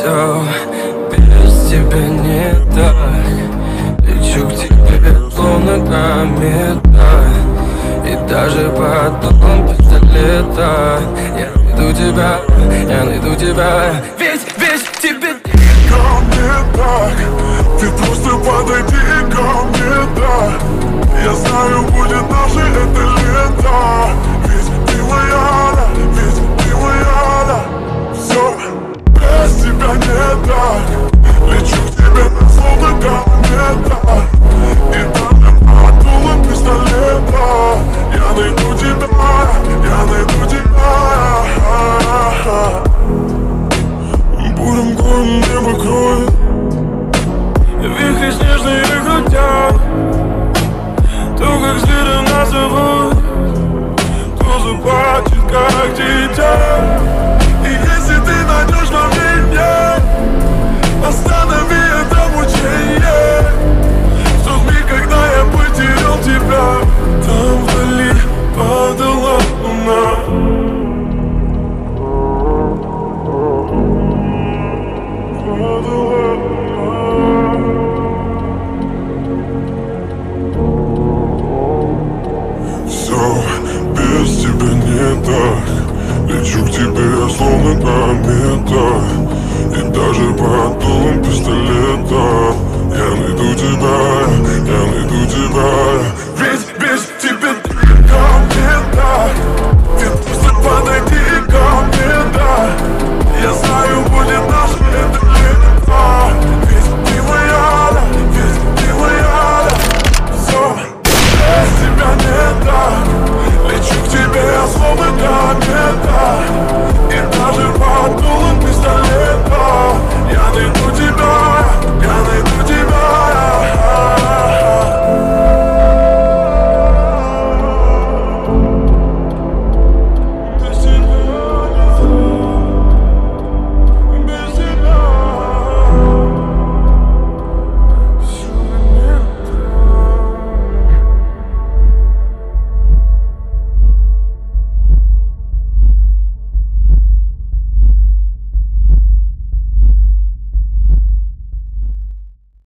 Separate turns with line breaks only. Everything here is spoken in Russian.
Все без тебя не так. Лечу к тебе, словно комета. И даже под дулом пистолета я найду тебя. Ведь тебе
ко мне так, ты просто подойди ко мне, да. Я знаю, будет наша эта лето. Ведь ты моя, да, ведь ты моя, да. Все, без тебя не так. Лечу к тебе, словно комета. И даже под дулом пистолета я найду тебя, я найду тебя. Бурым горн небо кроет,
вихри снежные крутят. То, как звери нас зовут, то заплачет, как дитя.
и если ты найдешь во мне, останови это мучение. В тот миг, когда я потерял тебя,
Там вдали падала луна.
все без тебя не так. Лечу к тебе, словно комета. И даже под дулом пистолета